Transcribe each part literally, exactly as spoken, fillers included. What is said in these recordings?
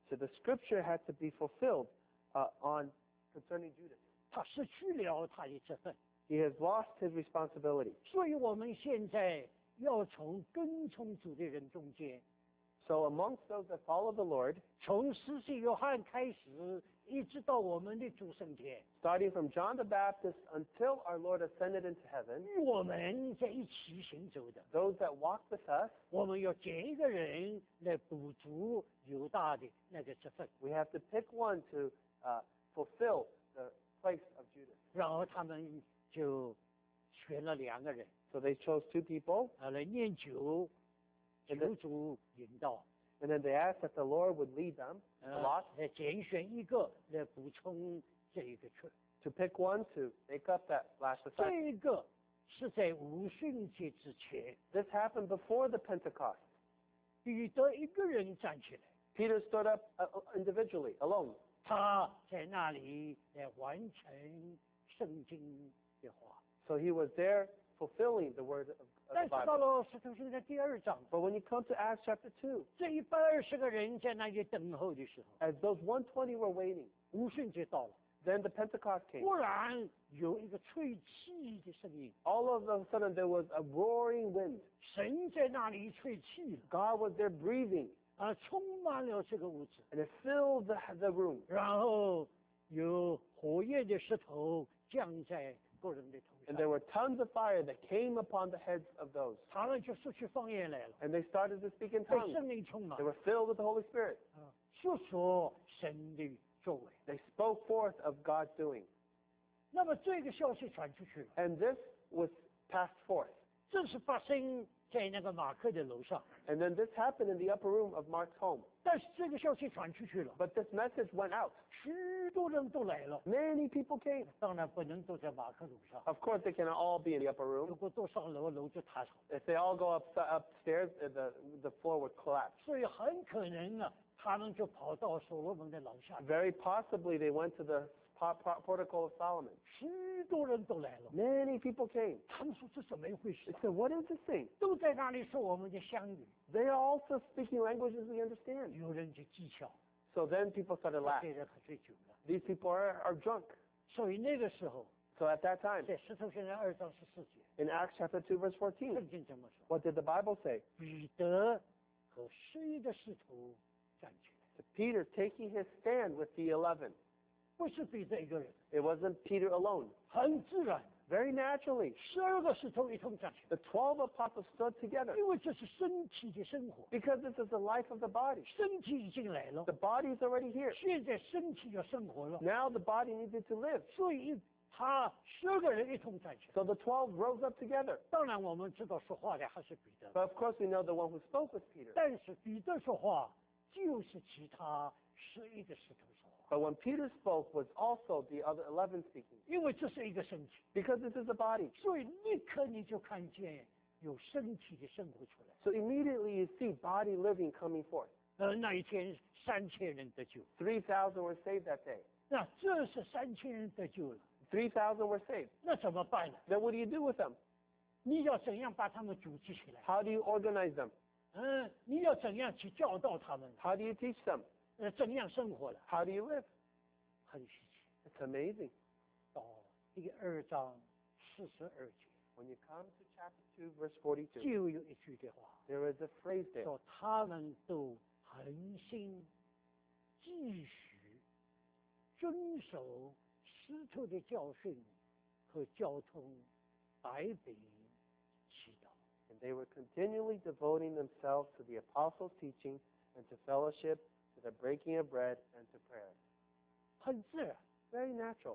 So the scripture had to be fulfilled uh, on concerning Judas. 他失去了他的这份， He has lost his responsibility. 所以我们现在要从跟从主的人中间， So amongst those that follow the Lord, 从施洗约翰开始，一直到我们的主升天， starting from John the Baptist until our Lord ascended into heaven, 与我们在一起行走的， those that walk with us, 我们要拣一个人来补足犹大的那个职分， we have to pick one to uh, fulfill the place of Judas. 然后他们就选了两个人， So they chose two people, 啊，来念酒，求主引导， and then they asked that the Lord would lead them a 呃 lot, 来拣选一个来补充这一个缺。 to pick one to make up that last 这 assignment. 一个是在五旬节之前， This happened before the Pentecost. 彼得一个人站起来， Peter stood up uh, individually, alone. 他在那里来完成圣经的话。 So he was there fulfilling the word of, of 但 the 是到 Bible. 了使徒行传第二章， But when you come to Acts chapter two, 这一百二十个人在那里等候的时候， as those one twenty were waiting, 五旬节到了， then the Pentecost came. 忽然有一个吹气的声音， All of a sudden there was a roaring wind. 神在那里吹气了， God was there breathing, 啊，充满了这个屋子， and it filled the, the room. 然后有火焰的石头降在个人的头 And 上， there were tons of fire that came upon the heads of those. 他们就说起方言来了， And they started to speak in 被 tongues. 圣灵充满 They，were filled with the Holy Spirit. 啊，说说神的作为。 They spoke forth of God's doing. 那么这个消息传出去了， And this was passed forth. 这是发生在那个马克的楼上， And then this happened in the upper room of Mark's home. 但是这个消息传出去了， But this message went out. 许多人都来了， Many people came. 当然不能都在马克楼上， Of course, they cannot all be in the upper 如 room. 果都上楼，楼就塌了， If they all go up, upstairs, uh, the, the floor would collapse. 所以很可能呢，他们就跑到所罗门的楼下， Very possibly they went to the po- po- portico of Solomon. 许多人都来了， Many people came. 他们说这怎么一回事 They？said, what is this thing? 都在那里说我们的乡语， They are also speaking languages we understand. 有人就讥笑， So then people started 这 laughing. 人喝醉酒了， These people are, are drunk. 所以那个时候， So at that time, 在使徒行传二章十四节， in Acts chapter two, verse 圣 fourteen, 经这么说。 what did the Bible say? 彼得和十一的使徒站起来， To Peter taking his stand with the eleven. 不是彼得一个人， It wasn't Peter alone. 很自然， Very naturally, 十二个使徒一同站起来， the twelve apostles stood together 因为这是身体的生活， because this is the life of the body. 身体已经来了 The，body is already here. 现在身体要生活了， Now the body needed to live. 所以他十二个人一同站起来。 So the twelve rose up together. 当然，我们知道说话的还是彼得， But of course, we know the one who spoke was Peter. 但是彼得说话就是其他十一个使徒说话， But when Peter spoke was also the other eleven speaking. 因为这是一个身体， Because this is a body. 所以立刻你就看见有身体的生活出来。 So immediately you see body living coming forth. 呃，那一天三千人得救， three thousand were saved that day. 那这是三千人得救了， three thousand were saved. 那怎么办呢？ Then what do you do with them? 你要怎样把他们组织起来？ How do you organize them? 嗯，你要怎样去教导他们？ How do you teach them? 呃，怎样生活了？ How do you live? 很稀奇。 It's amazing. 到第二章四十二节， When you come to chapter two, verse forty-two, 就有一句的话 there is a phrase there. 说，他们都恒心继续遵守师徒的教训和交通百饼祈祷。 And they were continually devoting themselves to the apostles' teaching and to fellowship, to the breaking of bread and to prayer. 很自然。 Very natural.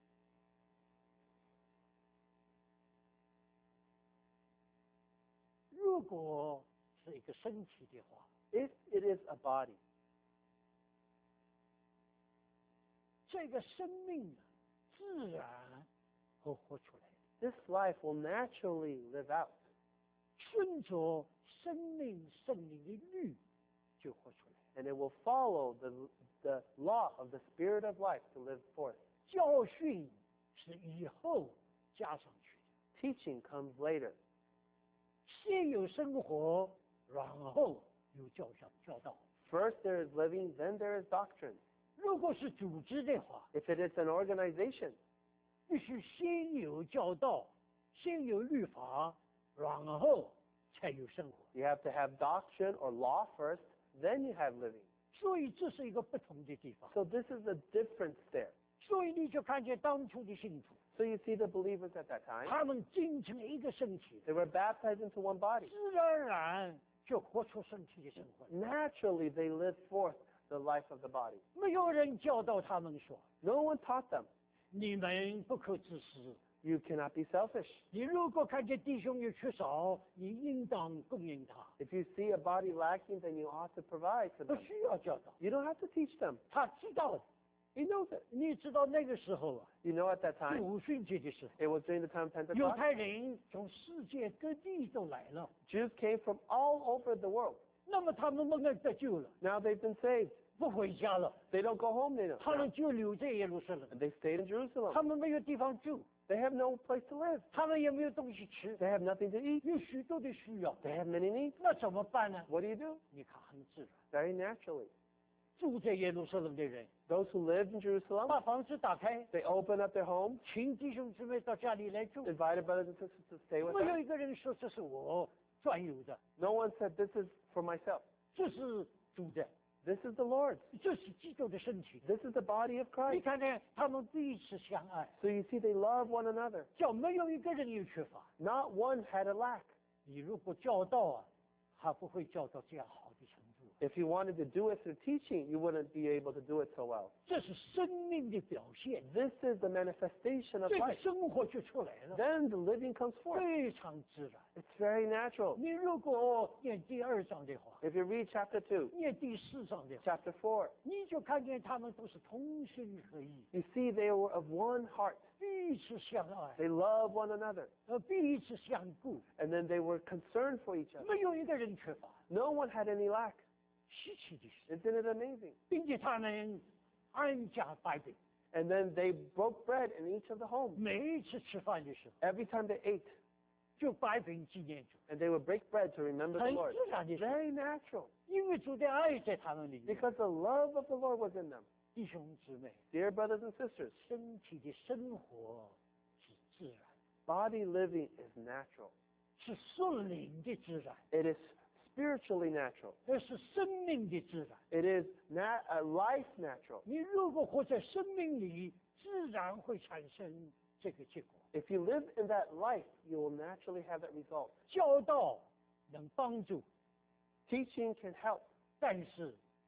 如果是一个身体的话， If it is a body, 这个生命啊，自然会活出来， this life will naturally live out. 顺着生命圣灵的律就活出来。 And it will follow the, the law of the Spirit of life to live forth. 教训是以后加上去的， Teaching comes later. 先有生活，然后有教教教导。 First there is living, then there is doctrine. 如果是组织的话， If it is an organization, 必须先有教导，先有律法，然后才有生活。 you have to have doctrine or law first, then you have living. 所以这是一个不同的地方。 So this is the difference there. 所以你就看见当初的信徒， So you see the believers at that time, 他们进成一个身体， they were baptized into one body. 自然而然就活出身体的生活。 Naturally, they lived forth the life of the body. 没有人教导他们说， No one taught them, 你们不可自私。 you cannot be selfish. 你如果看见弟兄有缺少，你应当供应他， If you see a body lacking, then you ought to provide for 不 them. 需要教导。 You don't have to teach them. 他知道的， He knows it. 你知道那个时候啊， You know at that time, 五旬节的时候， it was during the time of 犹 Pentecost. 太人从世界各地都来了， Jews came from all over the world. 那么他们蒙恩得救了， Now they've been saved. 不回家了， They don't go home, they don't. 他们就留在耶路撒冷， And they stayed in Jerusalem. 他们没有地方住， They have no place to live. 他们也没有东西吃， They have nothing to eat. 有许多的需要， They have many needs. 那怎么办呢？ What do you do? 你看很自然， Very naturally. 住在耶路撒冷的人， Those who lived in Jerusalem, 把房子打开， they opened up their homes, 请弟兄姊妹到家里来住， invited brothers and sisters to stay with 没有 them. 一个人说这是我专有的， No one said, this is for myself. 这是主的， This is the Lord's. 这是基督的身体。 This is the body of 你 Christ. 看呢，他们彼此相爱， So you see, they love one another. 叫没有一个人有缺乏。 Not one had a lack. 你如果教导啊，他不会教到这样好的程度。 If you wanted to do it through teaching, you wouldn't be able to do it so well. 这是生命的表现， This is the manifestation of 这个 life. 生活就出来了， Then the living comes forth. 非常自然。 It's very natural. 你如果念第二章的话， If you read chapter two, 念第四章的话， chapter four, 你就看见他们都是同心合意， you see they were of one heart. 彼此相爱， They love one another. 呃，彼此相顾， And then they were concerned for each other. 没有一个人缺乏。 No one had any lack. 稀奇的是， Isn't it amazing? 并且他们安家摆饼， And then they broke bread in each of the homes. 每一次吃饭的时候 Every time they ate, 就摆饼纪念主， and they would break bread to remember the 很 Lord. 自然的事， Very natural. 因为主的爱在他们里面。 Because the love of the Lord was in them. 弟兄姊妹， Dear brothers and sisters, 身体的生活是自然， body living is natural. 是顺灵的自然， It is spiritually natural. 而是生命的自然。 It is na- a life natural. 你如果活在生命里，自然会产生这个结果。 If you live in that life, you will naturally have that result. 教导能帮助， Teaching can help, 但是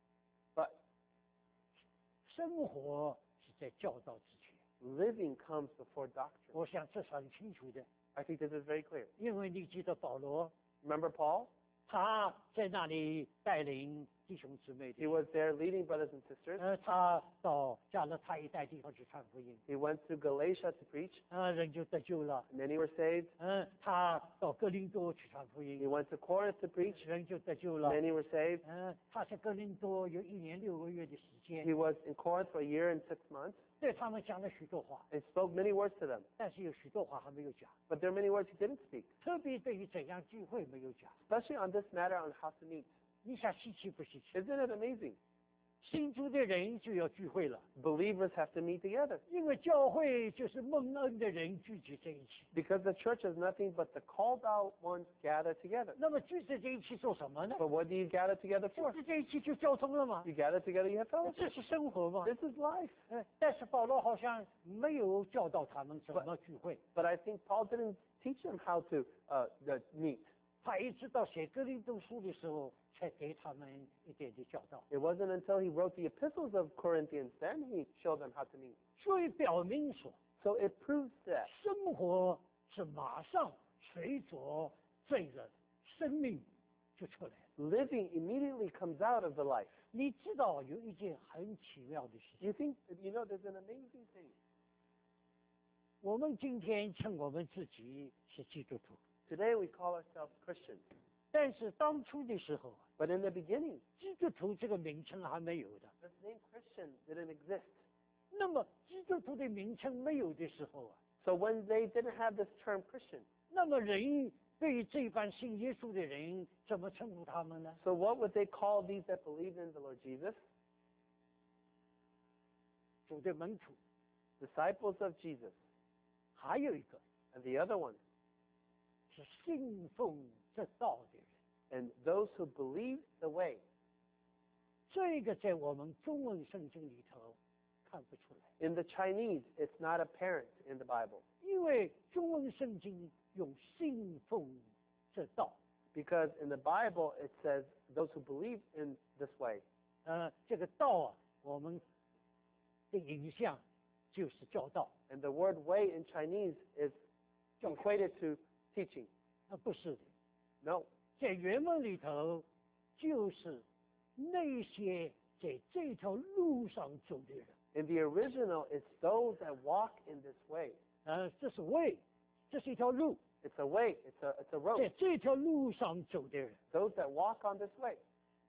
but 生活是在教导之前。 living comes before doctrine. 我想这是很清楚的， I think this is very clear. 因为你记得保罗， Remember Paul? 他在那里带领弟兄姊妹 He 的， was there leading brothers and sisters. 呃，他到加勒泰一带地方去传福音， He went to Galatia to preach. 呃，人就得救了。 Many were saved. 嗯，他到哥林多去传福 He 音， went to Corinth to preach. 人就得救了。 Many were saved. 嗯，他在哥林多有一年六个月的时间 He，was in Corinth for a year and six months 对他们讲了许多话， and spoke many words to them. 但是有许多话还没有讲， But there are many words he didn't speak, 特别对于怎样聚会没有讲。 especially on this matter on how to meet. 你想稀奇不稀奇？ Isn't it amazing? 信主的人就要聚会了， Believers have to meet together 因为教会就是蒙恩的人聚集在一起。 because the church is nothing but the called out ones gather together. 那么聚集在一起做什么呢？ But what do you gather together 聚 for? 集在一起就交通了吗？ You gather together, you have 这 fellowship. 是生活嘛。 This is life. 呃，但是保罗好像没有教导他们怎么聚会， But I think Paul didn't teach them how to uh, the meet. 他一直到写哥林多书的时候才给他们一点的教导。 It wasn't until he wrote the epistles of Corinthians then he showed them how to meet. 所以表明说， So it proves that 生活是马上随着这个生命就出来了。 living immediately comes out of the life. 你知道有一件很奇妙的事情， You think, you know, there's an amazing thing. 我们今天称我们自己是基督徒， Today we call ourselves Christians. 但是当初的时候， But in the beginning, 基督徒这个名称还没有的。 this name Christian didn't exist. 那么基督徒的名称没有的时候啊， So when they didn't have this term Christian, 那么人对于这般信耶稣的人，怎么称呼他们呢？ So what would they call these that believe in the Lord Jesus? 主的门徒， Disciples of Jesus. 还有一个 And the other one, 是信奉这道的人。 and those who believe the way. 这个在我们中文圣经里头看不出来， In the Chinese, it's not apparent in the Bible 因为中文圣经用信奉这道， because in the Bible it says those who believe in this way. 呃，这个道啊，我们的影像就是教导， And the word way in Chinese is 教 equated to teaching. 啊，不是的， No. 在原文里头就是那些在这条路上走的人， In the original, it's those that walk in this way. 呃，这是way，这是一条路， It's a way, it's a, it's a 在 road. 这条路上走的人。 Those that walk on this way.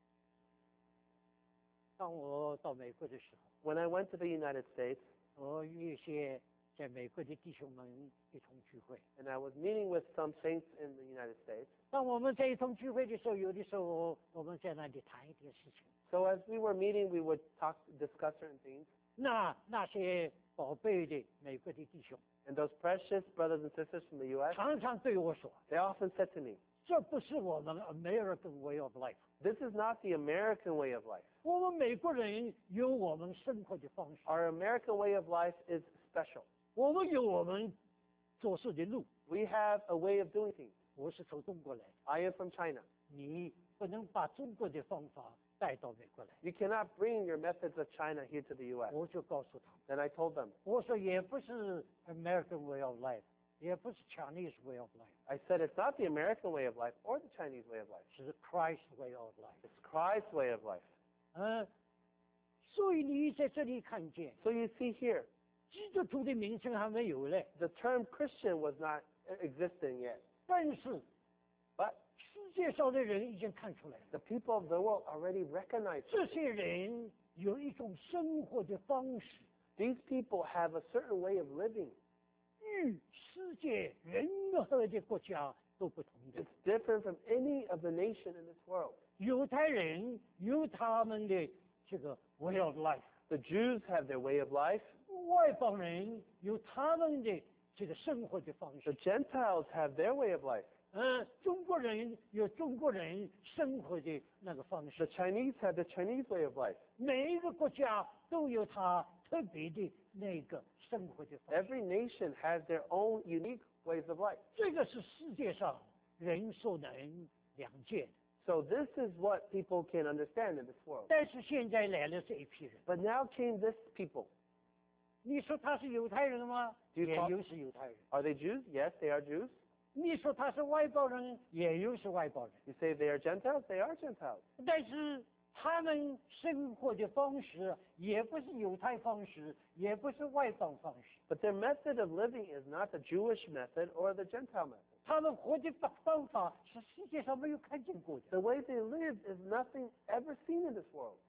当我到美国的时候， When I went to the United States 我与一些在美国的弟兄们一同聚会。 and I was meeting with some saints in the United States, 当我们在一同聚会的时候，有的时候我们在那里谈一点事情。 so as we were meeting, we would talk, discuss certain things. 那那些宝贝的美国的弟兄， And those precious brothers and sisters from the U S, 常常对我说 they often said to me, 这不是我们 American way of life。 this is not the American way of life. 我们美国人有我们生活的方式， Our American way of life is special. 我们有我们做事的路。 We have a way of doing things. 我是从中国来的， I am from China. 你不能把中国的方法带到美国来。 You cannot bring your methods of China here to the U S. 我就告诉他们， Then I told them, 我说也不是 American way of life， 也不是 Chinese way of life， I said it's not the American way of life or the Chinese way of life. 是 Christ way of life。 It's Christ's way of life. 嗯，所以你在这里看见 So you see here, 基督徒的名称还没有嘞， the term Christian was not existing yet. 但是 But 世界上的人已经看出来了， the people of the world already recognize 这些人有一种生活的方式， these people have a certain way of living. 与世界任何的国家都不同的。 It's different from any of the nation in this world. 犹太人有他们的这个 way of life， The Jews have their way of life. 外邦人有他们的这个生活的方 The 式。 Gentiles have their way of life. 嗯，中国人有中国人生活的那个方 The 式， Chinese have the Chinese way of life. 每一个国家都有它特别的那个生活的方式。 Every nation has their own unique ways of life. 这个是世界上人所能了解的。 So this is what people can understand in this world. 但是现在来了这一批人， But now came this people. 你说他是犹太人吗？ Do you 也 call- 有是犹太人。 Are they Jews? Yes, they are Jews. 你说他是外邦人，也有是外邦人。 You say they are Gentiles? They are Gentiles. 但是他们生活的方式也不是犹太方式，也不是外邦方式， But their method of living is not the Jewish method or the Gentile method. 他们活的方方法是世界上没有看见过的。 The way they live is nothing ever seen in this world.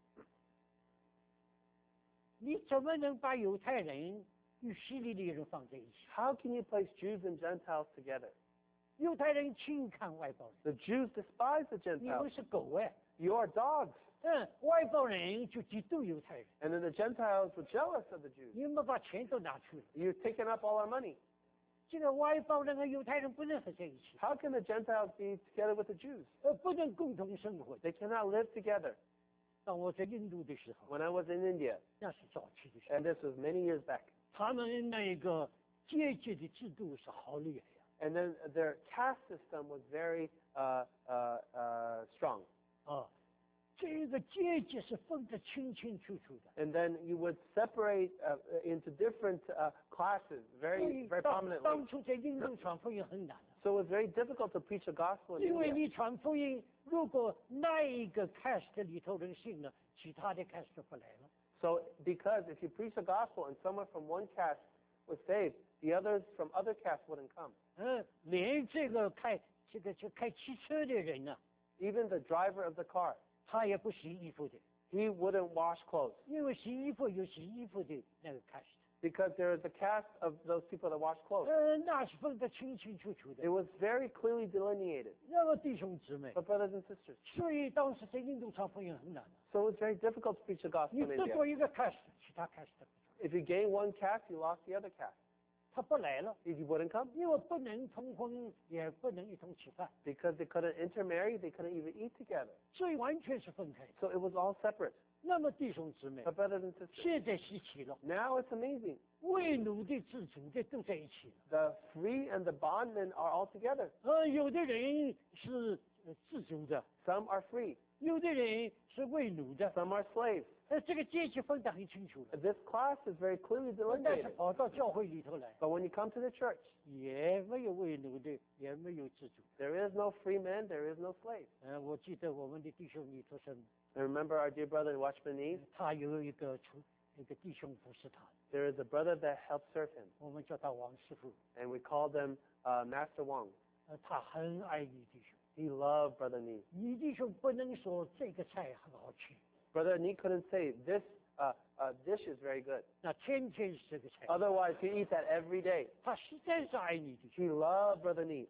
你怎么能把犹太人与希利尼人放在一起？ How can you place Jews and Gentiles together? 犹太人轻看外邦人， The Jews despise the 你们 Gentiles. 是狗哎， You are dogs. 嗯，外邦人就嫉妒犹太人， And then the Gentiles were jealous of the Jews. 你们把钱都拿去了， You've taken up all our money. 这个外邦人和犹太人不能合在一起， How can the Gentiles be together with the Jews? 呃，不能共同生活。 They cannot live together. 当我在印度的时候， When I was in India, 那是早期的时候， and this was many years back, 他们那个阶级的制度是好厉害呀、 and then their caste system was very uh, uh, uh, strong. 啊，这个阶级是分得清清楚楚的。 And then you would separate uh, into different uh, classes 所 very, 以 very 当 prominently. 当初在印度传福音很难的， So it was very difficult to preach the gospel in 因为 India. 你传福音，如果那一个 caste 里头人信了，其他的 caste 就不来了。 So because if you preach the gospel and someone from one caste was saved, the others from other castes wouldn't come. 嗯，连这个开这个就开汽车的人呢、 Even the driver of the car, 他也不洗衣服的， he wouldn't wash clothes 因为洗衣服有洗衣服的那个 caste。 because there is a caste of those people that wash clothes. 呃，那是分得清清楚楚的 It。was very clearly delineated. 那么弟兄姊妹， But brothers and sisters, 所以当时在印度传福音很难的。 so it was very difficult to preach the gospel 你 in 得 India. 罪一个 caste，其他 caste 不做， If you gain one caste, you lost the other caste. 他不来了， He wouldn't come 因为不能通婚，也不能一同吃饭， because they couldn't intermarry, they couldn't even eat together. 所以完全是分开的。 So it was all separate. 那么弟兄姊妹， But brothers and sisters, 现在稀奇了， now it's amazing. 为奴的、自主的都在一起了。 The free and the bondmen are all together. 呃，有的人是呃自主的， Some are free, 有的人是为奴的， some are slaves. 呃，这个阶级分得很清楚的。 This class is very clearly 但是 delineated. 跑到教会里头来， But when you come to the church, 也没有为奴的，也没有自主的。 there is no free man, there is no slave. 呃，我记得我们的弟兄尼托生， And remember our dear brother in Watchman Nee? 他有一个出一个弟兄服侍他， There is a brother that helps serve him, 我们叫他王师傅。 and we call them uh, Master Wang. 呃，他很爱你弟兄， He loved Brother Nee. 你弟兄不能说这个菜很好吃， Brother Nee couldn't say, this uh, uh, dish is very good. 那天天是这个菜。 Otherwise, he'd eat that every day. 他实在是爱你弟兄， He loved Brother Nee.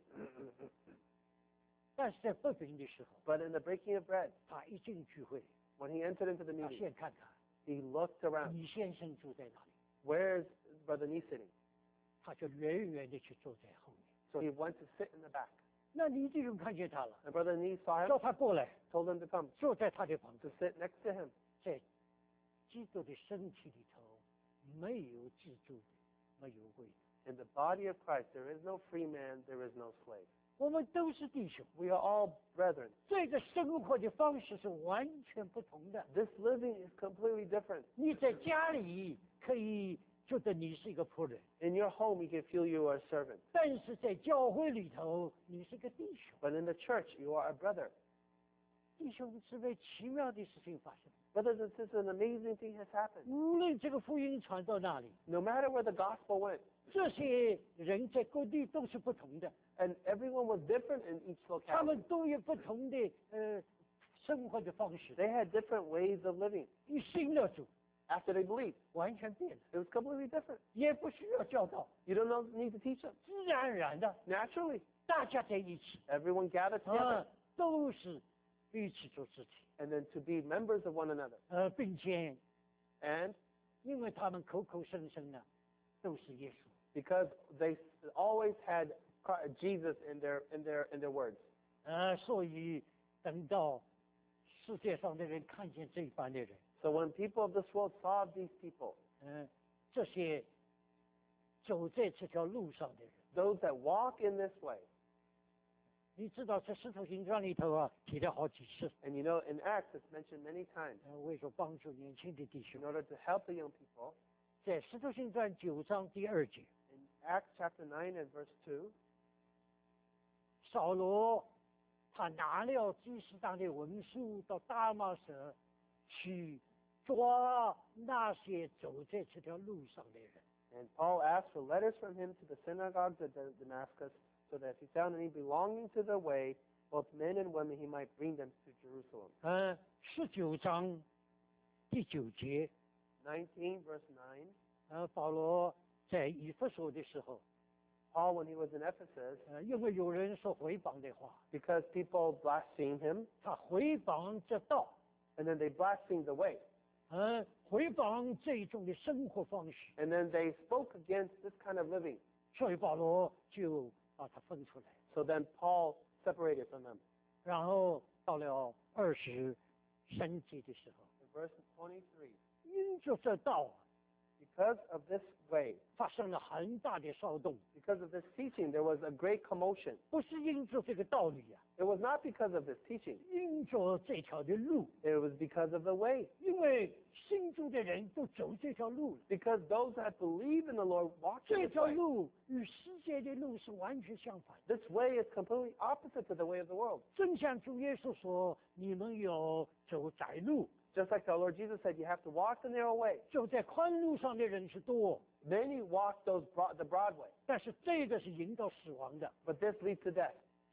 但是在不平的时候， But in the breaking of bread, 他一进聚会， when he entered into the 他 meeting, 先看看 he looked around. 李先生住在哪里， Where's Brother Nee sitting? 他就远远的去坐在后面。 So he went to sit in the back. 那李弟兄看见他了， And Brother Nee saw him, 叫他过来， told him to come, 坐在他的旁 to 边。 sit next to him. 在基督的身体里头，没有自助的，没有为的。 In the body of Christ, there is no free man, there is no slave. 我们都是弟兄， We are all brethren. 这个生活的方式是完全不同的。 This living is completely different. 你在家里可以觉得你是一个仆人， In your home, you can feel you are a servant. 但是在教会里头，你是个弟兄。 But in the church, you are a brother. 弟兄姊妹，奇妙的事情发生。 Brothers and sisters, an amazing thing has happened. 无论这个福音传到哪里， No matter where the gospel went, 这些人在各地都是不同的， and everyone was different in each 他 locality. 们都有不同的呃生活的方式。 They had different ways of living. 一信了主， After they believed, 完全变了， it was completely different. 也不需要教导， You don't know, need to teach them. 自然而然的， Naturally, 大家在一起， everyone gathered together, 啊，都是一起做事情， and then to be members of one another. 呃，并且 And 因为他们口口声声的都是耶稣， because they always had Christ- Jesus in their, in their, in their words. 呃，所以等到世界上的人看见这一般的人， So when people of this world saw these people, 嗯、这些走在这条路上的人， those that walk in this way, 你知道在《使徒行传》里头啊提了好几次， and you know in Acts it's mentioned many times, 呃，为了帮助年轻的弟兄 in，order to help the young people, 在《使徒行传》九章第二节， in Acts chapter nine and verse two, 扫罗他拿了祭司长的文书到大马色去抓那些走在这条路上的人。 and Paul asked for letters from him to the synagogues of Da- Damascus, so that if he found any belonging to the way, both men and women, he might bring them to Jerusalem. 嗯，十九章第九节， nineteen verse nine, 呃，保罗在以弗所的时候， Paul, when he was in Ephesus, 呃，因为有人说诽谤的话， because people blasphemed him, 他诽谤这道， and then they blasphemed the way, 呃，诽谤这种的生活方式， and then they spoke against this kind of living. 所以保罗就把它分出来。 So then Paul separated from them. 然后到了二十三节的时候， In verse twenty-three, 因着这道啊， because of this way, 发生了很大的骚动， because of this teaching, there was a great commotion. 不是因着这个道理啊， It was not because of this teaching. 因着这条的路， It was because of the way. 因为信主的人都走这条路了， Because those that believe in the Lord walk in 这 this 条 way. 路与世界的路是完全相反的。 This way is completely opposite to the way of the world. 正像主耶稣说：“你们有走窄路， Just like the Lord Jesus said, you have to walk the narrow way. 走在宽路上的人是多， Many walk those broad, the broad way, 但是这个是引导死亡的。 but this leads to death.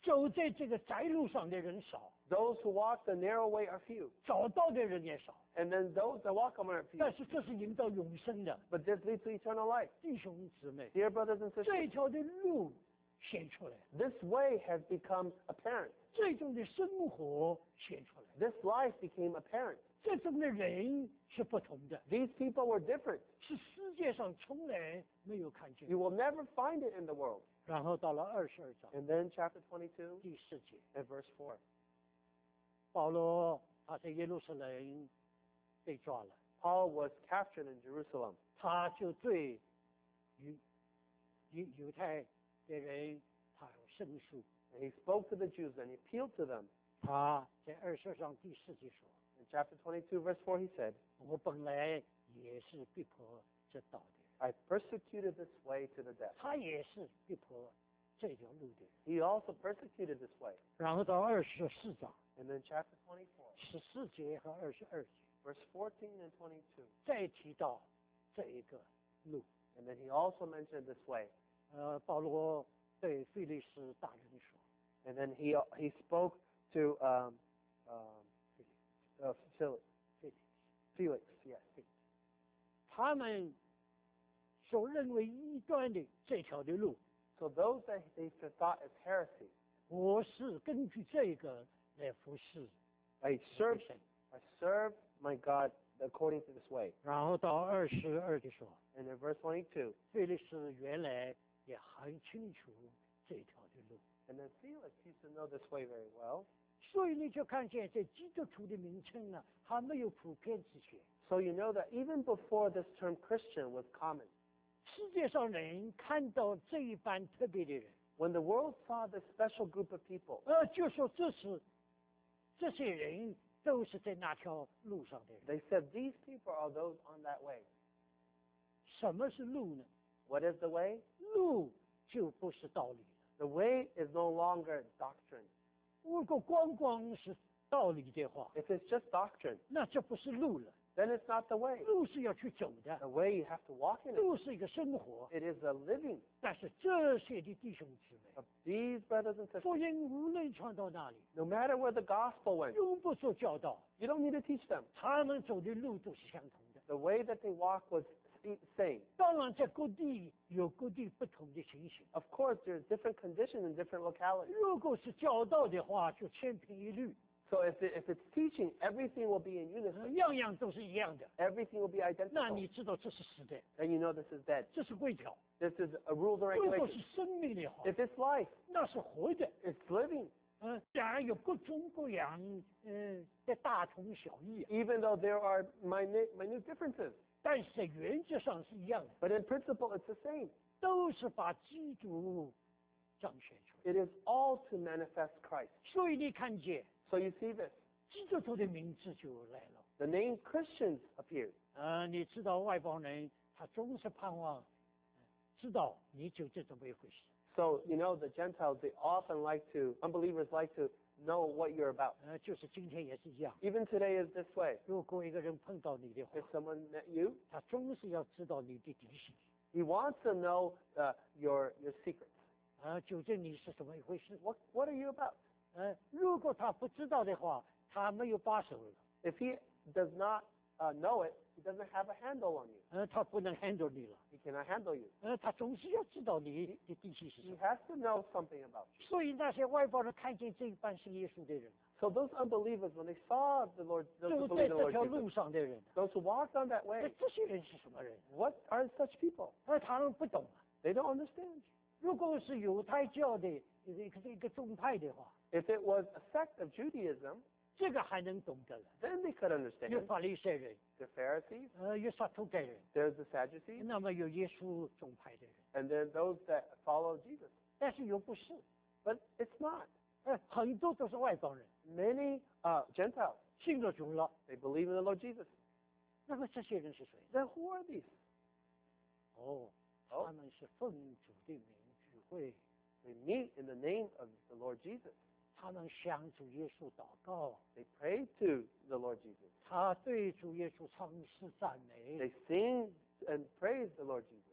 走在这个窄路上的人少， Those who walk the narrow way are few. 找到的人也少。 And then those that walk on it are few. 但是这是引导永生的， But this leads to eternal life. 弟兄姊妹， Dear brothers and 这 sisters, 条的路显出来， this way has become apparent. 这种的生活显出来， This life became apparent. 这种的人是不同的， These people were different. 是世界上从来没有看见 You。will never find it in the world. 然后到了二十二章 And then chapter twenty-two 第四节， and verse four. 保罗他在耶路撒冷被抓了， Paul was captured in Jerusalem. 他就对犹犹犹太的人他有申诉。 And he spoke to the Jews and he appealed to them. 他在二十二章第四节说 In chapter twenty-two, verse four, he said, 我本来也是逼迫这道的， I persecuted this way to the death. 他也是逼迫这条路的。 He also persecuted this way. 然后到二十四章 And then chapter twenty-four, 十四节和二十二节， verse fourteen and twenty-two. 再提到这一个路。 And then he also mentioned this way. 呃，保罗对菲利斯大人说 And then he he spoke to um, um, uh, Felix. 菲利， Felix, yes. 他们所认为异端的这条的路， So those that they thought is heresy, 我是根据这个来服侍 I serve 神。 I serve my God according to this way. 然后到二十二就说， And in verse twenty-two, 菲利斯原来也很清楚这条的路， and then Felix used to know this way very well. 所以你就看见在基督徒的名称呢，还没有普遍之前， So you know that even before this term Christian was common, 世界上人看到这一班特别的人， when the world saw this special group of people, 呃，就说这是这些人都是在那条路上的人。 they said these people are those on that way. 什么是路呢？ What is the way? 路就不是道理了。 The way is no longer doctrine. 如果光光是道理的话， If it's just doctrine, 那这不是路了。 then it's not the way. 路是要去走的， The way you have to walk in it. 路是一个生活。 It is a living. 但是这些的弟兄姊妹， Of these brothers and sisters, 福音无论传到哪里， no matter where the gospel went, 永不做教导， you don't need to teach them. 他们走的路都是相同的。 The way that they walk was the same. 当然，在各地有各地不同的情形。 Of course, there's different conditions in different localities. 如果是教导的话，就千篇一律， So if, it, if it's teaching, everything will be in 呃 unison. 样样都是一样的。 Everything will be 那 identical. 你知道这是死的， And you know this is dead. 这是规条。 This is a rules and 如果是 regulation. 生命的话， If it's life, 那是活的。 it's living. 嗯，当然有各种各样，嗯的大同小异， Even though there are minute, minute differences. 但是在原则上是一样的， But in principle, it's the same. 都是把基督彰显出来。 It is all to manifest Christ. 所以你看见 So you see this. 基督徒的名字就来了。 The name Christians appeared. 呃，你知道外邦人他总是盼望，呃知道你就这怎么一回事。 So, you know, the Gentiles, they often like to, unbelievers like to know what you're about. 呃，就是今天也是一样。 Even today is this way. 如果一个人碰到你的话 If，someone met you, 他总是要知道你的底细， he wants to know uh, your, your secrets. 啊，究竟你是怎么一回事。 What, what are you about? 呃，如果他不知道的话，他没有把手了， If he does not uh, know it, he doesn't have a handle on you. 呃，他不能 handle 你了， He cannot handle you. 呃，他总是要知道你的底细是什 He 么。 has to know something about you. 所以那些外邦人看见这一班信耶稣的人， So those unbelievers, when they saw the Lord, those 就 who 在 believe in the 这 Lord 条 Jesus, 路上的人， those who walked on that 那 way, 这些人是什么人？ what are such people? 呃，他们不懂啊。 They don't understand. 如果是犹太教的一个一个宗派的话， If it was a sect of Judaism, 这个还能懂得了。 then they could 有 understand. 法利赛人， The Pharisees, 呃，有撒都该人， there's the Sadducees, 那么有耶稣宗派的人， and then those that follow Jesus. 但是又不是， But it's not. 呃，很多都是外邦人， Many uh, Gentiles, 信了主了。 they believe in the Lord Jesus. 那么这些人是谁？ Then who are these? 哦， 哦他们是奉主的名聚会， They meet in the name of the Lord Jesus. 他们向主耶稣祷告， They pray to the Lord Jesus. 他对主耶稣唱诗赞美 They，sing and praise the Lord Jesus.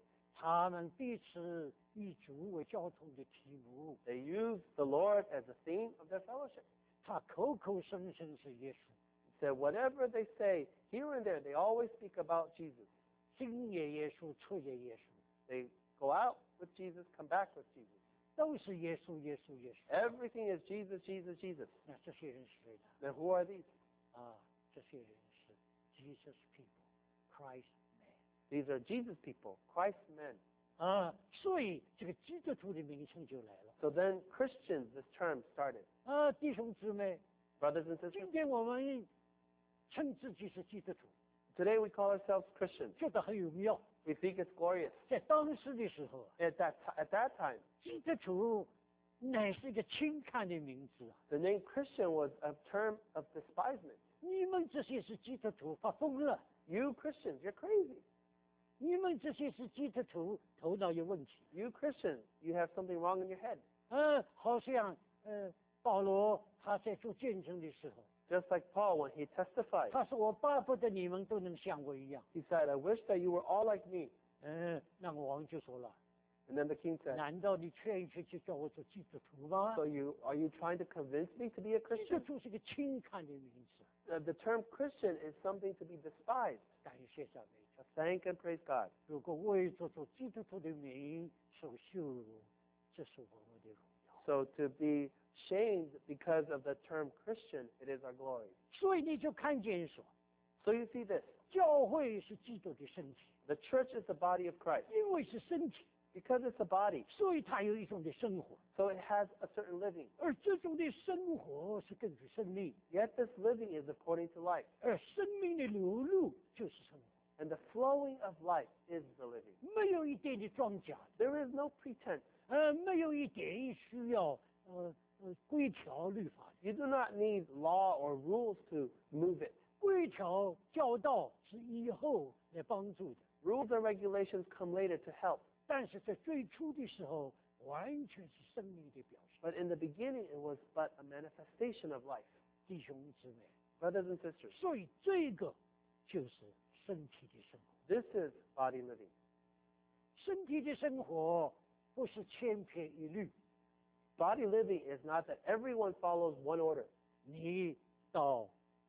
他们彼此以主为交通的题目， They use the Lord as the theme of their fellowship. 他口口声声是耶稣， So whatever they say, here and there, they always speak about Jesus. 今夜耶稣，出夜耶稣， They go out with Jesus, come back with Jesus. 都是耶稣，耶稣，耶稣。 Everything is Jesus, Jesus, Jesus. 那这些人是谁呢？ Then who are these? 啊，这些人是 Jesus people, Christ man。 These are Jesus people, Christ men. 啊，所以这个基督徒的名称就来了。 So then Christians, this term started. 啊，弟兄姊妹， Brothers and 今 sisters, 天我们称自己是基督徒， today we call ourselves Christians. 觉得很有妙。 We think it's glorious. 在当时的时候， At that, ti- at that time, 基督徒乃是一个轻看的名字啊！ the name Christian was a term of despisement. 你们这些是基督徒，发疯了！ You Christians, you're crazy. 你们这些是基督徒，头脑有问题。 You Christians, you have something wrong in your head. 呃，好像呃，保罗他在做见证的时候， Just like Paul when he testified. 他说：“我巴不得你们都能像我一样。 He said, I wish that you were all like me. ” 嗯，那个王就说了 And then the king：“ said, 难道你劝一劝就叫我做基督徒吗 So you are you trying to convince me to be a？” 基督 Christian? 徒是个轻看的名字， Uh, the term Christian is something to be despised. 感谢赞美主。 Thank and praise God. 如果为着做基督徒的名受羞辱，这是我们的荣耀。 So to be shamed because of the term Christian, it is our glory. 所以你就看见说， So you see this. 教会是基督的身体， The church is the body of Christ. 因为是身体， Because it's a body, 所以它有一种的生活， so it has a certain living. 而这种的生活是根据生命， Yet this living is according to life. 而生命的流露就是生活， And the flowing of life is the living. 没有一点的装假， There is no pretense. 呃，没有一点需要呃呃规条律法的， You do not need law or rules to move it. 规条教导是以后来帮助的， Rules and regulations come later to help. 但是在最初的时候，完全是生命的表现。 But in the beginning, it was but a manifestation of life. 弟兄姊妹， Brothers and sisters, 所以这个就是身体的生活。 this is body living. 身体的生活不是千篇一律。 Body living is not that everyone follows one order. 你到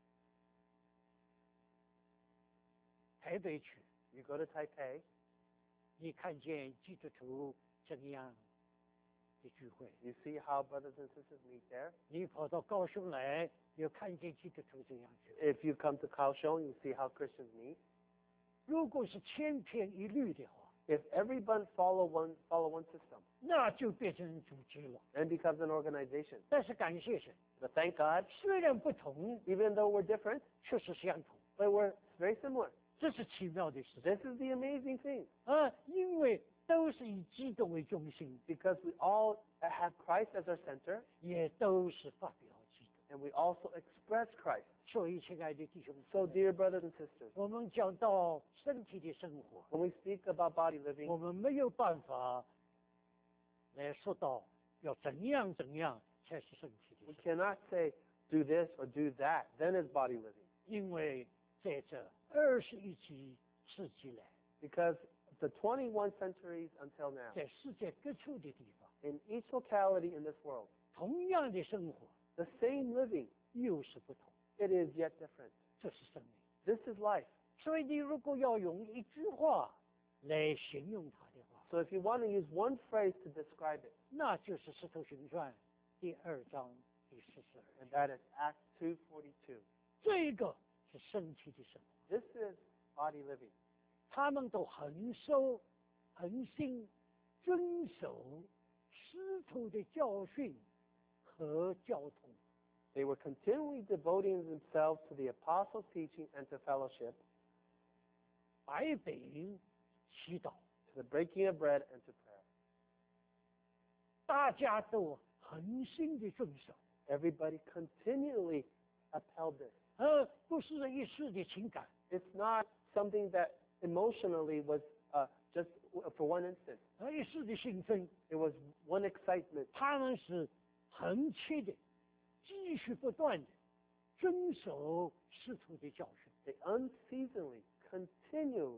台北去， You go to Taipei, 你看见基督徒怎样的聚会； you see how brothers and sisters meet there. 你跑到高雄来，又看见基督徒怎样聚会。 If you come to Kaohsiung, you see how Christians meet. 如果是千篇一律的话， If everyone follow one follow one system, 那就变成组织了。 then it becomes an organization. 但是感谢神， But thank God, 虽然不同， even though we're different, 却是相同。 but we're very similar. 这是奇妙的事情 This is the amazing thing, 啊！因为都是以基督为中心， because we all have Christ as our center, 也都是发表基督。 and we also express Christ. 所以，亲爱的弟兄姊 So, 妹， dear brothers and sisters, 我们讲到身体的生活， when we speak about body living, 我们没有办法来说到要怎样怎样才是身体的 we 生活， cannot say do this or do that, then is body living. 因为在这二十一世纪来， Because the twenty-one centuries until now, 在世界各处的地方， in each locality in this world, 同样的生活 the same living, 又是不同， it is yet different. 这是生命。 This is life. 所以，你如果要用一句话来形容它的话， So if you want to use one phrase to describe it, 那就是《使徒行传》第二章第四十二 and that is Acts two forty-two. 这个是身体的生活。 This is body living. 他们都恒守、恒心、遵守师徒的教训和交通。 They were continually devoting themselves to the apostles' teaching and to fellowship, 白饼、祈祷， to the breaking of bread and to prayer. 大家都恒心的遵守， Everybody continually upheld this. 而不是一时的情感， It's not something that emotionally was uh, just for one instant. 而一时的兴奋， It was one excitement. 他们是恒切的、继续不断的遵守师徒的教训。 They unceasingly, continually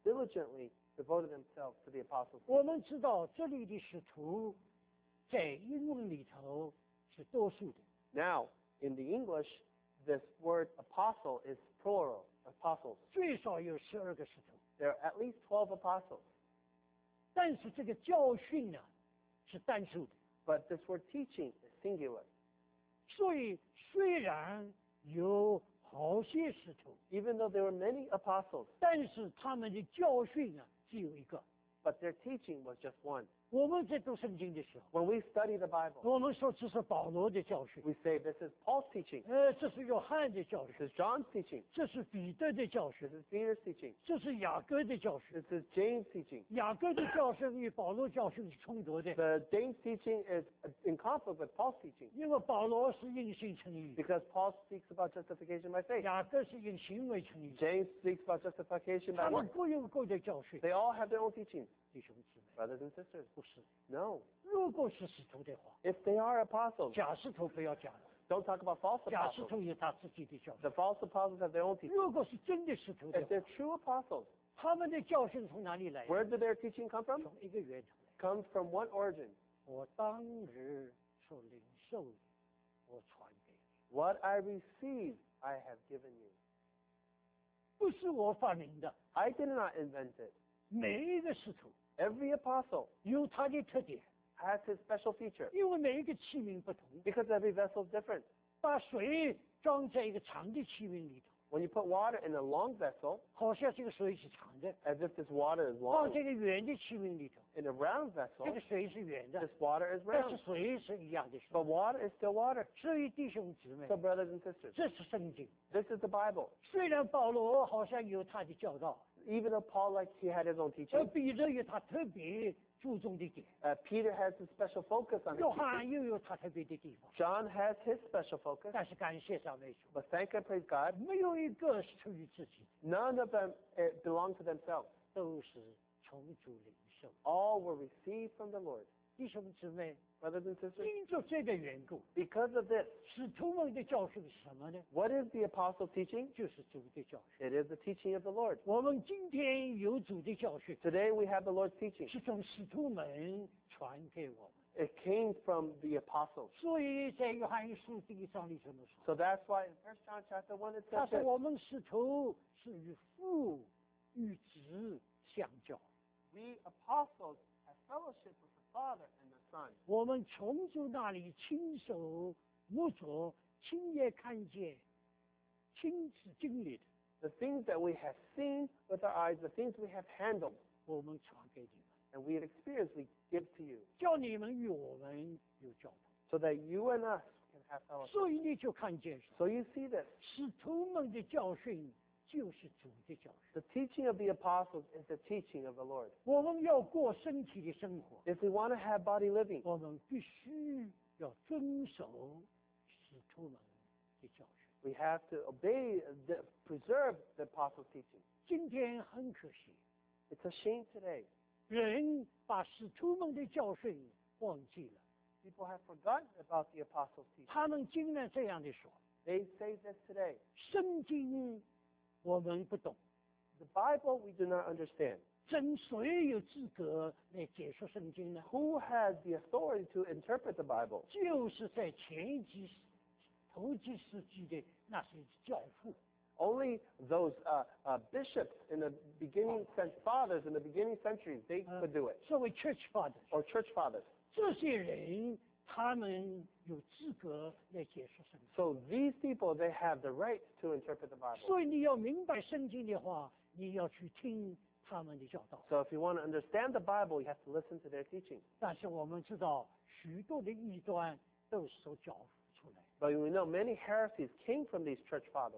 diligently devoted themselves to the apostles' 我们知道这里的使徒在英文里头是多数的， Now, in the English, this word apostle is plural, apostles. 最少有十二个使徒。 There are at least twelve apostles. 但是这个教训呢是单数的， But this word teaching is singular. 所以虽然有好些使徒， Even though there were many apostles, 但是他们的教训呢只有一个。 but their teaching was just one. 我们在读圣经的时候， When we study the Bible, 我们说这是保罗的教训， we say this is Paul's teaching, 呃，这是约翰的教 this 训， is John's teaching, 这是彼得的教 this 训， is Peter's teaching, 这是雅各的教训。 this is James' teaching. 雅各的教训与保罗教训是冲突的， The James teaching is in conflict with Paul's teaching 因为保罗是因信称义， because Paul speaks about justification by faith. 雅各是因行为称义， James speaks about justification by 他们 works. 各有各的教训。 They all have their own teachings, 弟兄姊妹， brothers and sisters. 不是， No. 如果是使徒的话， If they are apostles, 假使徒不要讲了， don't talk about false 假使 apostles. 徒有他自己的教训。 The false apostles have their own teaching. 如果是真的使徒的 If 话， they're true apostles, 他们的教训从哪里来？ where did their teaching come from? 从一个源头来。 Comes from what origin? 我当日所领受的，我传给你， What I received, I have given you. 不是我发明的。 I did not invent it. 每一个使徒 Every apostle 有他的特点， has his special feature 因为每一个器皿不同。 because every vessel is different. 把水装在一个长的器皿里头， When you put water in a long vessel, 好像这个水是长的； as if this water is 放 long, 这个圆的器皿里头， in a round 这 vessel, 个水是圆的 this，water is 但是 round. 水是一样的水。 But water is still water. 所以弟兄姊妹 So，brothers and sisters, 这是圣经。 this is the Bible. 虽然保罗好像有他的教导， Even though Paul, like he had his own 而 teaching, 彼得有他特别注重的点， uh, Peter has his special focus on his 约 teaching. 翰又有他特别的地方。 John has his special focus. 但是感谢上帝说， But thank and praise God, 没有一个是出于自己的， none of them eh, belong to themselves. 都是从主领受。 All were received from the Lord. 弟兄姊妹， Brothers and sisters, 因着这个缘故， because of this, 使徒们的教训是什么呢？ what is the apostles' teaching? 就是主的教训。 It is the teaching of the Lord. 我们今天有主的教训， Today we have the Lord's teaching. 是从使徒们传给我们。 It came from the apostles. 所以在约翰一书第一章里这么说， So that's why in First John chapter one it 他 says 说 this. 我们使徒是与父与子相交， We apostles have fellowship with the Father and the Son. 我们从主那里亲手摸着、亲眼看见、亲自经历的， The things that we have seen with our eyes, the things we have handled 我们传给你们， and we have experienced, we give to you, 叫你们与我们有交通。 so that you and us can have fellowship. 所以你就看见说， So you see this. 使徒们的教训就是主的教训。 The teaching of the apostles is the teaching of the Lord. 我们要过身体的生活， If we want to have body living, 我们必须要遵守使徒们的教训。 we have to obey, the, preserve the apostles' teaching. 今天很可惜， It's a shame today. 人把使徒们的教训忘记了。 People have forgotten about the apostles' teaching. 他们竟然这样的说： They say this today. 圣经我们不懂， The Bible we do not understand. 真谁有资格来解说圣经呢？ Who has the authority to interpret the Bible? 就是在前几头几世纪的那些教父。 Only those uh, uh, bishops in the beginning, cent- fathers in the beginning centuries, they 呃 could do it, 所谓 church fathers， or church fathers. 这些人他们有资格来解说圣经。 So these people, they have the right to interpret the Bible. 所以你要明白圣经的话，你要去听他们的教导。 So if you want to understand the Bible, you have to listen to their teaching. 但是我们知道，许多的异端都是受教出来。 But we know many heresies came from these church fathers.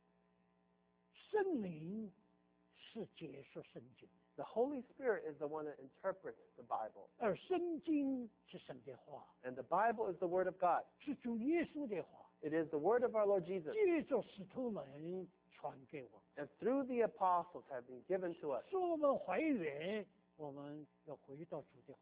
圣灵是解说圣经， The Holy Spirit is the one that interprets the Bible. 而圣经是神的话， And the Bible is the Word of God. 是主耶稣的话， It is the Word of our Lord Jesus. 借着使徒们传给我们。 And through the apostles have been given to us. 说我们还原，我们要回到主的话里头。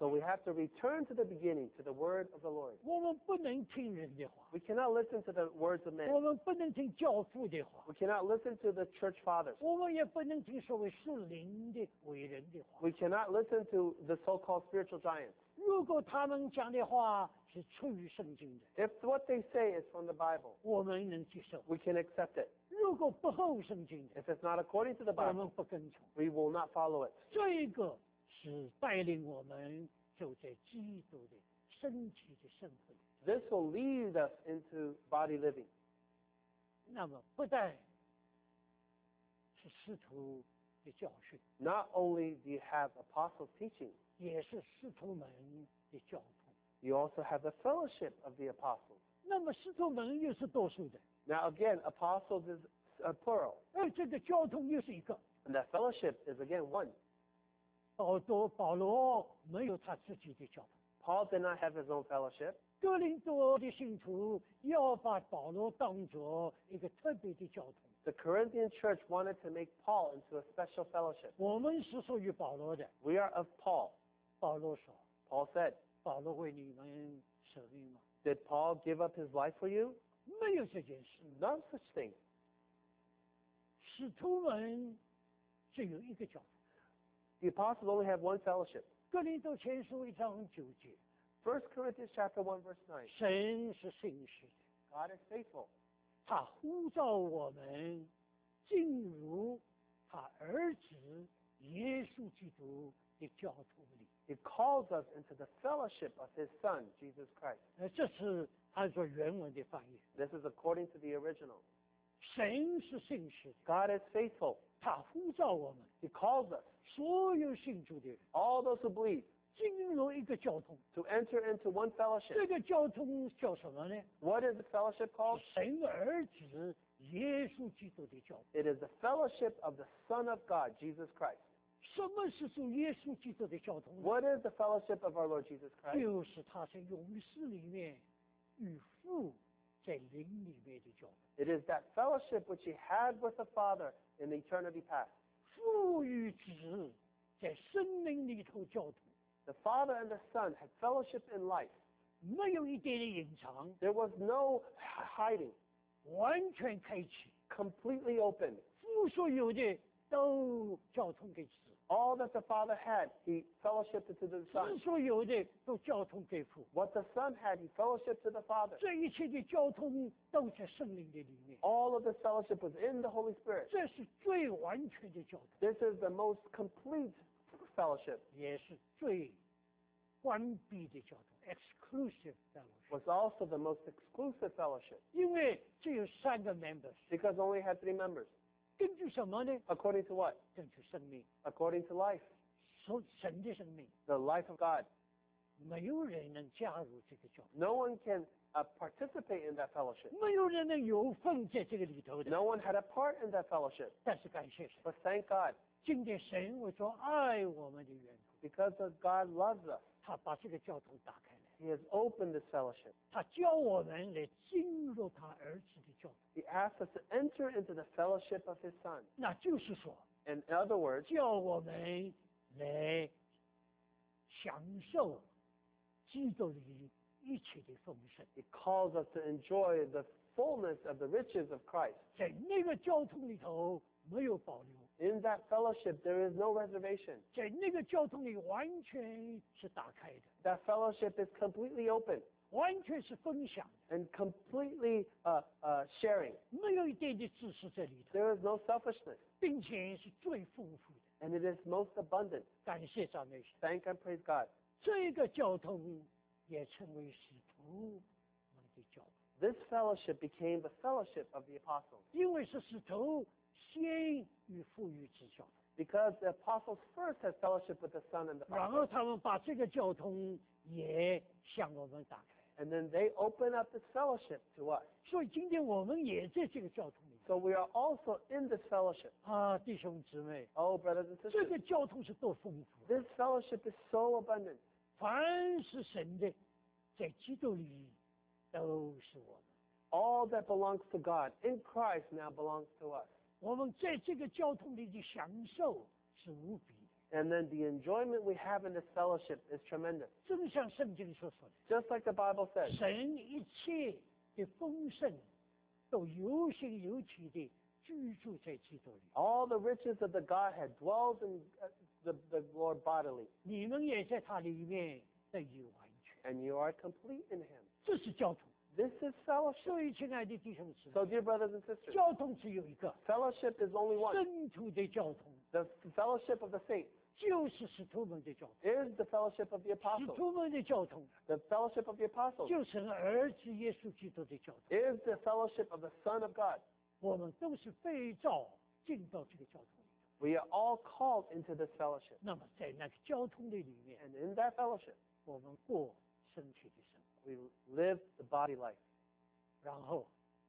So we have to return to the beginning, to the word of the Lord. 我们不能听人的话， We cannot listen to the words of 我 men. 们不能听教父的话， We cannot listen to the church fathers. 我们也不能听所谓属灵的伟人的话。 We cannot listen to the so-called spiritual giants. 如果他们讲的话是出于圣经的， If what they say is from the Bible, 我们能接受； we can accept it. 如果不合圣经的， If it's not according to the 我 Bible, 们不跟从。 we will not follow it. 这个是带领我们走在基督的身体的生活里。 This will lead us into body living. 那么不但是师徒的教训， Not only do you have apostles' teaching, 也是师徒们的交通。 you also have the fellowship of the apostles. 那么师徒们又是多数的， Now again, apostles is a plural, 而这个交通又是一个。 and that fellowship is again one. 保罗保罗没有他自己的交通， Paul did not have his own fellowship. 哥林多的信徒要把保罗当作一个特别的交通。 The Corinthian church wanted to make Paul into a special fellowship. 我们是属于保罗的。 We are of Paul. 保罗说 Paul said, 保罗为你们舍命吗？ did Paul give up his life for you? 没有这件事。 No such thing. 使徒们只有一个交通。 The apostles only have one fellowship. 哥林多前书一章九节， First Corinthians chapter one verse nine. 神是信实的， God is faithful. 他呼召我们进入他儿子耶稣基督的交通里。 He calls us into the fellowship of his son, Jesus Christ. 呃，这是按照原文的翻译。 This is according to the original. 神是信实的， God is faithful. 他呼召我们 He calls us, 所有信主的人 all those who believe, 进入一个交通。 to enter into one fellowship. 这个交通叫什么呢？ What is the fellowship called? 神儿子耶稣基督的交通。 It is the fellowship of the Son of God, Jesus Christ. 什么是属耶稣基督的交通呢？ What is the fellowship of our Lord Jesus Christ? 就是他在勇士里面与父在灵里面的交通。 It is that fellowship which he had with the Father in eternity past. 父与子在生命里头交通， The Father and the Son had fellowship in life. 没有一点的隐藏， There was no hiding, 完全开启。 completely open. 父所有的都交通给子， All that the Father had, he fellowshiped to the 子 Son. 所有的都交通给父。 What the Son had, he fellowshiped to the Father. 这一切的交通都在圣灵的里面， All of this fellowship was in the Holy Spirit. 这是最完全的交通， This is the most complete fellowship. 也是最关闭的交通 （exclusive fellowship）。 Was also the most exclusive fellowship 因为只有三个 members， because only had three members. 根据什么呢？ According to what? 根据生命， According to life, 说神的生命， the life of God. 没有人能加入这个交通， No one can uh, participate in that fellowship. 没有人能有份在这个里头的。 No one had a part in that fellowship. 但是感谢神， But thank God, 今天神为着爱我们的缘故， because of God loves us, 他把这个交通打开来， he has opened this fellowship. 他教我们来进入他儿子的交通。 He asks us to enter into the fellowship of his Son. 那就是说， In other words, 叫我们来享受基督里一切的丰盛。 he calls us to enjoy the fullness of the riches of Christ. 在那个交通里头没有保留， In that fellowship, there is no reservation. 在那个交通里完全是打开的， That fellowship is completely open 完全是分享的， and completely uh, uh, sharing. 没有一点的自私在里头， There is no selfishness, 并且是最丰富的。 and it is most abundant. 感谢赞美神， Thank and praise God. 这个交通也成为使徒们的交通， This fellowship became the fellowship of the apostles 因为是使徒先与父与子交通， because the apostles first had fellowship with the Son and the 然 Father. 后他们把这个交通也向我们打开。 And then they open up this fellowship to us. 所以今天我们也在这个交通里 So we are also in this fellowship. 啊，弟兄姊妹， Oh, brothers and 这 sisters, 个交通是多丰富。 this fellowship is so abundant. 凡是神的，在基督里都是我们。 All that belongs to God in Christ now belongs to us. 我们在这个交通里的享受是无比的。 And then the enjoyment we have in this fellowship is tremendous. 正像圣经所说的， Just like the Bible says, 神一切的丰盛都有形有体的居住在基督里。 all the riches of the Godhead dwells in uh, the, the Lord bodily, 你们也在他里面得以完全， and you are complete in Him. 这是交通。 This is fellowship. 所以，亲爱的弟兄姊妹， So, dear brothers and sisters, 交通只有一个， fellowship is only one. 圣徒的交通 The fellowship of the saints 就是使徒们的交通， is the fellowship of the 使 apostles. 徒们的交通 The fellowship of the apostles 就是儿子耶稣基督的交通。 is the fellowship of the Son of God. 我们都是被召进到这个交通里。 We are all called into this fellowship. 那么，在那个交通的里面， And in that fellowship, 我们过身体的生活， we live the body life. 然后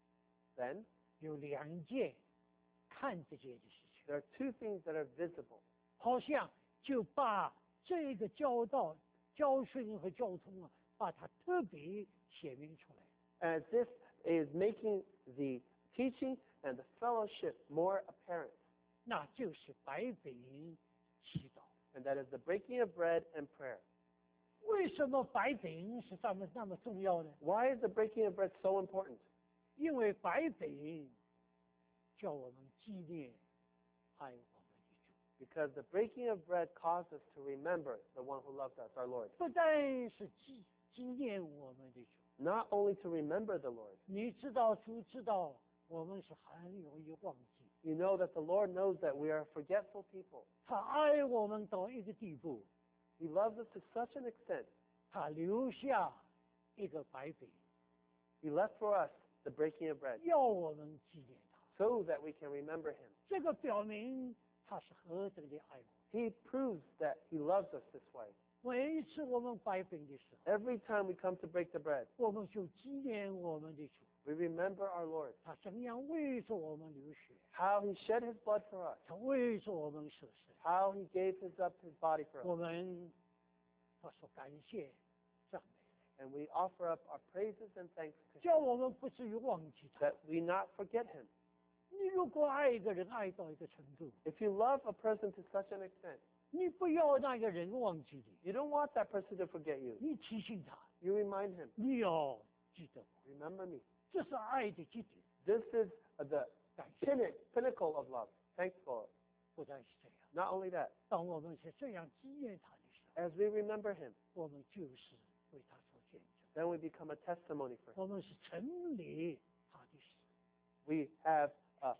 Then, 有两件看得见的事情， there are two things that are visible. 好像就把这个教导、教训和交通啊，把它特别显明出来。 As this is making the teaching and the fellowship more apparent. 那就是白饼祈祷。 And that is the breaking of bread and prayer. 为什么白饼是这么那么重要呢？ Why is the breaking of bread so important? 因为白饼叫我们纪念爱我们的主， Because the breaking of bread causes us to remember the one who loved us, our Lord. 不但是纪纪念我们的主。 Not only to remember the Lord. 你知道，主知道，我们是很容易忘记。 You know that the Lord knows that we are forgetful people. 他爱我们到一个地步， He loves us to such an extent. 他留下一个白饼， He left for us the breaking of bread 要我们纪念他。 so that we can remember Him. 这个表明他是何等的爱我们。 He proves that He loves us this way. 每一次我们白饼的时候， Every time we come to break the bread, 我们就纪念我们的主， we remember our Lord. 他怎样为着我们流血， How He shed His blood for us. 他为着我们舍身， How He gave His up His body for 我 us. 们他说感谢赞美， And we offer up our praises and thanks to Him, 叫我们不至于忘记他。 that we not forget Him. 你如果爱一个人爱到一个程度， If you love a person to such an extent, 你不要那个人忘记你， you don't want that person to forget you. 你提醒他， You remind him, 你要记得我， remember me. 这是爱的基底。 This is uh, the 感谢， pinnacle pinnacle of love. Thankful. 不但是这样， Not only that, 当我们是这样纪念他的时候， as we remember him, 我们就是为他所见证， then we become a testimony for him. 我们是成立他的事， We have uh,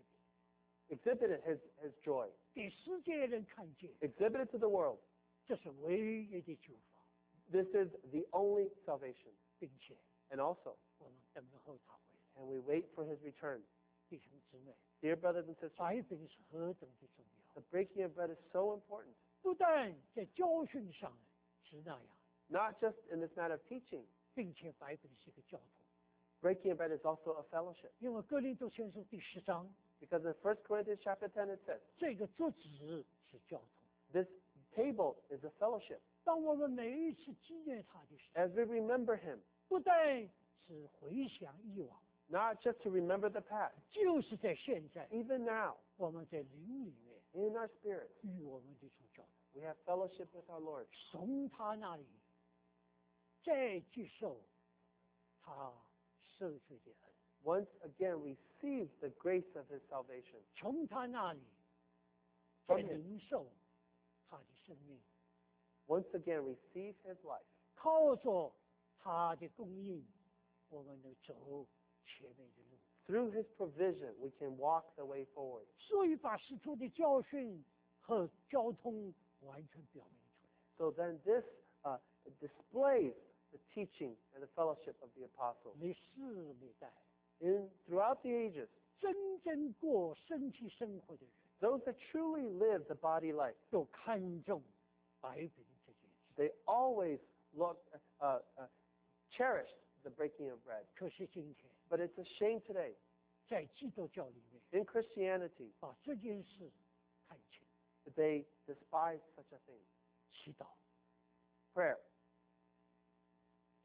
exhibited his, his joy, 给世界人看见， exhibited to the world. 这是唯一的救法， This is the only salvation. 并且 And also, 我们等候他回来。 and we wait for his return. 弟兄姊妹， Dear brothers and sisters, 白饼是何等的重要， the breaking of bread is so important, 不但在教训上是那样， not just in this matter of teaching. 并且白饼是一个交通。 Breaking of bread is also a fellowship. 因为哥林多前书第十章， Because in First Corinthians chapter ten it says, 这个桌子是交通。 this table is a fellowship. 当我们每一次纪念他的时候， As we remember him, 不但是回想以往， not just to remember the past, 就是在现在， even now, 我们在灵里面 in our spirit, 与我们的主交通， we have fellowship with our Lord. 从他那里再接受他赦罪的恩， Once again, receive the grace of his salvation. 从他那里再 From him. 领受他的生命， Once again, receive his life. 靠着他的供应，我们能走前面的路。 Through his provision, we can walk the way forward. 所以把使徒的教训和交通完全表明出来。 So then this uh, displays the teaching and the fellowship of the apostles. 历世历代 In, throughout the ages, 真正过身体生活的人， those that truly live the body life, 都看重白饼这件事。 they always look, uh, uh, cherish the breaking of bread. 可是今天 But it's a shame today, 在基督教里面， in Christianity, 把这件事看清， that they despise such a thing. 祈祷、 Prayer,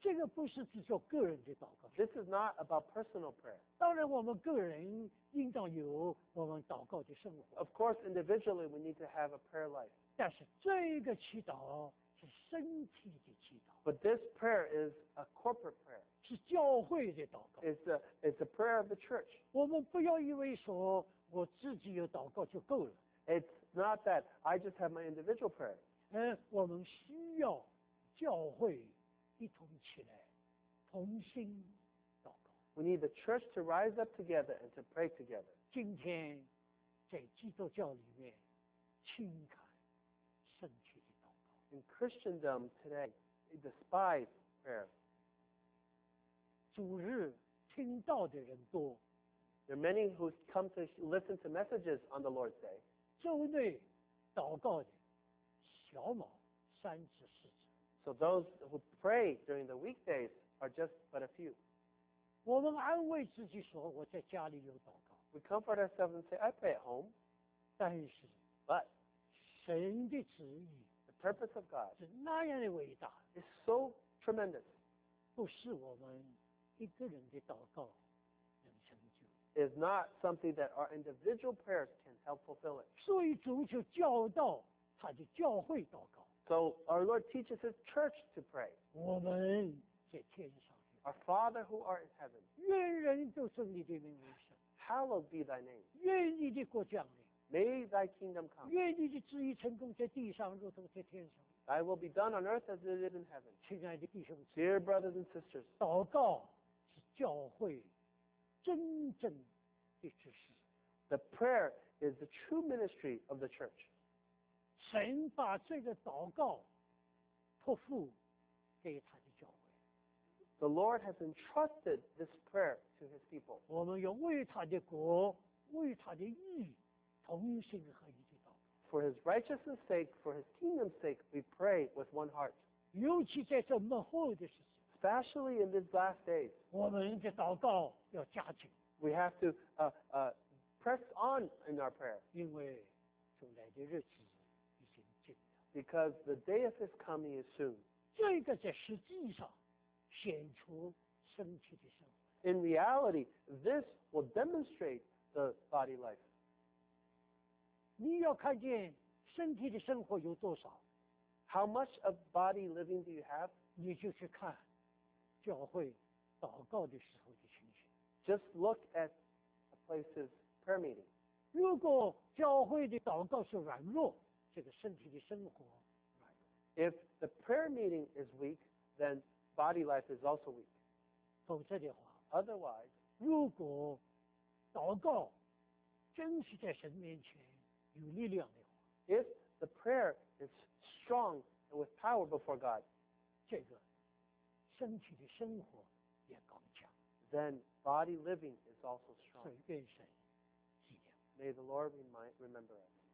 这个不是只做个人的祷告。 This is not about personal prayer. 当然，我们个人应当有我们祷告的生活， Of course, individually, we need to have a prayer life. 但是这个祈祷是身体的祈祷， But this prayer is a corporate prayer. 是教会的祷告。 It's a, it's a prayer of the church. 我们不要以为说我自己有祷告就够了， It's not that I just have my individual prayer. 嗯，我们需要教会一同起来，同心祷告。 We need the church to rise up together and to pray together. 今天在基督教里面，轻看身体的祷告。 In Christendom today, they despise prayer. 主日听到的人多， There are many who come to listen to messages on the Lord's Day. 周内祷告的小毛三至四指。 So those who pray during the weekdays are just but a few. 我们安慰自己说我在家里有祷告， We comfort ourselves and say, I pray at home. 但是 But 神的旨意 the purpose of God 是那样的伟大， is so tremendous. 不是我们一个人的祷告能成就。 It is not something that our individual prayers can help fulfill it. 所以主就教导他的教会祷告。 So our Lord teaches His church to pray. 我们在天上的， Our Father who art in heaven, 愿人都尊你的名为圣， hallowed be thy name. 愿你的国降临， May thy kingdom come. 愿你的旨意成功在地上，如同在天上。 Thy will be done on earth as it is in heaven. 亲爱的弟兄姊妹， Dear brothers and sisters, 祷告是教会真正的指示。 the prayer is the true ministry of the church. 神把这个祷告托付给他的教会， The Lord has entrusted this prayer to His people. 我们要为他的国、为他的义同心合一的祷告。 For His righteousness' sake, for His kingdom's sake, we pray with one heart. 尤其在这幕后的时期， Especially in these last days, 我们的祷告要加紧， we have to uh, uh, press on in our prayer 因为主来的日子已经近了。 because the day of His coming is soon. 这个在实际上显出身体的生活。 In reality, this will demonstrate the body life. 你要看见身体的生活有多少， How much of body living do you have? 你就去看教会祷告的时候的情形。 Just look at a place's prayer meeting. 如果教会的祷告是软弱，这个身体的生活软弱； If the prayer meeting is weak, then body life is also weak. 否则的话， Otherwise, 如果祷告真是在神面前有力量的话， if the prayer is strong and with power before God, 这个身体的生活也刚强。 then body living is also 所 strong. 以愿神纪念。 May the Lord remind, remember us.